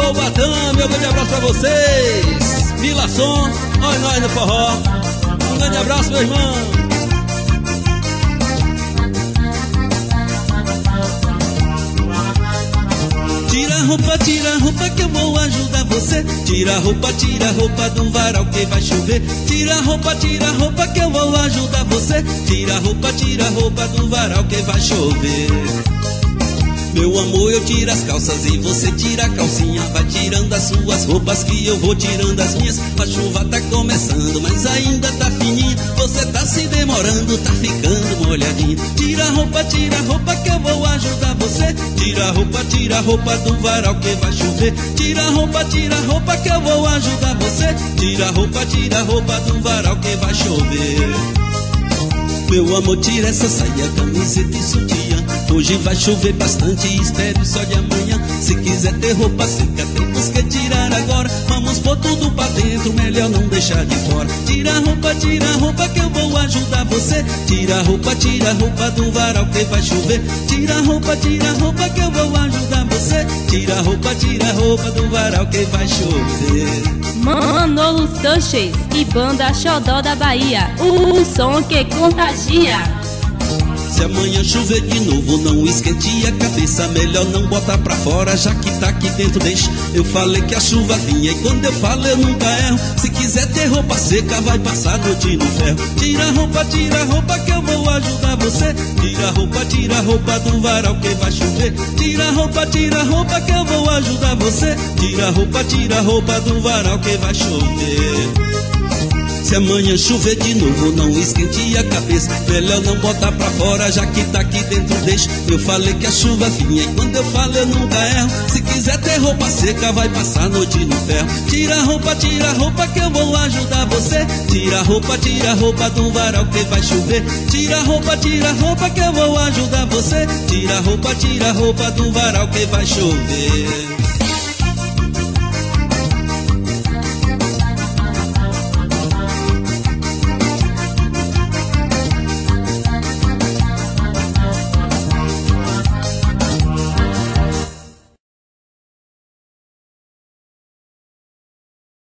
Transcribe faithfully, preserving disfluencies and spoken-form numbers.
Bobatã, meu grande abraço pra vocês. Milação, olha nós no forró. Um grande abraço, meu irmão. Tira a roupa, tira a roupa que eu vou ajudar você. Tira a roupa, tira a roupa do varal que vai chover. Tira a roupa, tira a roupa que eu vou ajudar você. Tira a roupa, tira a roupa do varal que vai chover. Meu amor, eu tiro as calças e você tira a calcinha. Vai tirando as suas roupas que eu vou tirando as minhas. A chuva tá começando, mas ainda tá fininha. Você tá se demorando, tá ficando molhadinha. Tira a roupa, tira a roupa que eu vou ajudar você. Tira a roupa, tira a roupa do varal que vai chover. Tira a roupa, tira a roupa que eu vou ajudar você. Tira a roupa, tira a roupa do varal que vai chover. Meu amor, tira essa saia, camiseta e sutiã. Hoje vai chover bastante e espere o sol de amanhã. Se quiser ter roupa seca, temos que tirar agora. Vamos pôr tudo pra dentro, melhor não deixar de fora. Tira a roupa, tira a roupa que eu vou ajudar você. Tira a roupa, tira a roupa do varal que vai chover. Tira a roupa, tira a roupa que eu vou ajudar você. Tira a roupa, tira a roupa do varal que vai chover. Manolo Sanches e banda Xodó da Bahia, o som que contagia. Se amanhã chover de novo, não esquente a cabeça. Melhor não botar pra fora, já que tá aqui dentro, deixa. Eu falei que a chuva vinha e quando eu falo eu nunca erro. Se quiser ter roupa seca, vai passar noite no ferro. Tira a roupa, tira a roupa que eu vou ajudar você. Tira a roupa, tira a roupa do varal que vai chover. Tira a roupa, tira a roupa que eu vou ajudar você. Tira a roupa, tira a roupa do varal que vai chover. Se amanhã chover de novo, não esquente a cabeça. Melhor não botar pra fora, já que tá aqui dentro, deixa. Eu falei que a chuva vinha e quando eu falo eu nunca erro. Se quiser ter roupa seca, vai passar a noite no ferro. Tira a roupa, tira a roupa que eu vou ajudar você. Tira a roupa, tira a roupa do varal que vai chover. Tira a roupa, tira a roupa que eu vou ajudar você. Tira a roupa, tira a roupa do varal que vai chover.